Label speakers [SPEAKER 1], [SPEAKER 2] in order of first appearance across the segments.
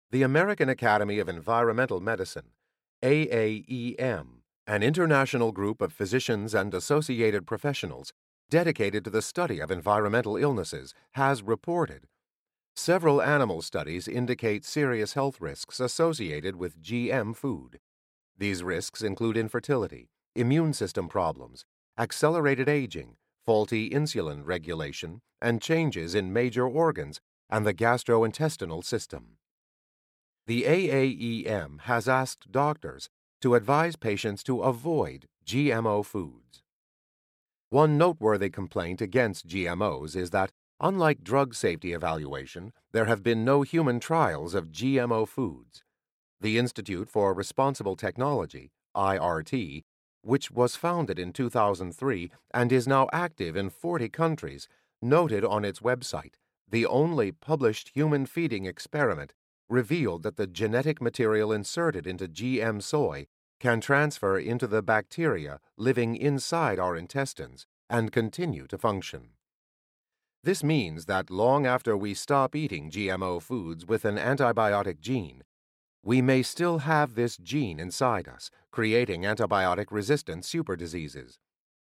[SPEAKER 1] The American Academy of Environmental Medicine, AAEM, an international group of physicians and associated professionals dedicated to the study of environmental illnesses, has reported several animal studies indicate serious health risks associated with GM food. These risks include infertility, immune system problems, accelerated aging, faulty insulin regulation, and changes in major organs and the gastrointestinal system. The AAEM has asked doctors to advise patients to avoid GMO foods. One noteworthy complaint against GMOs is that, unlike drug safety evaluation, there have been no human trials of GMO foods. The Institute for Responsible Technology, IRT, which was founded in 2003 and is now active in 40 countries, noted on its website the only published human feeding experiment revealed that the genetic material inserted into GM soy can transfer into the bacteria living inside our intestines and continue to function. This means that long after we stop eating GMO foods with an antibiotic gene, we may still have this gene inside us, creating antibiotic-resistant superdiseases.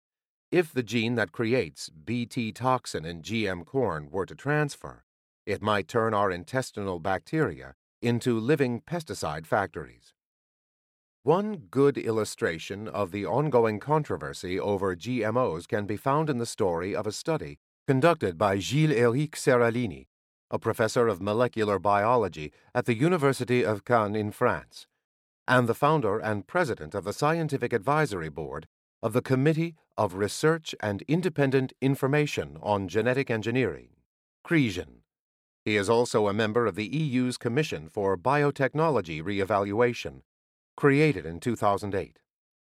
[SPEAKER 1] If the gene that creates Bt toxin in GM corn were to transfer, it might turn our intestinal bacteria into living pesticide factories. One good illustration of the ongoing controversy over GMOs can be found in the story of a study conducted by Gilles-Éric Seralini, a professor of molecular biology at the University of Caen in France, and the founder and president of the Scientific Advisory Board of the Committee of Research and Independent Information on Genetic Engineering, CRIGEN. He is also a member of the EU's Commission for Biotechnology Re-evaluation, created in 2008.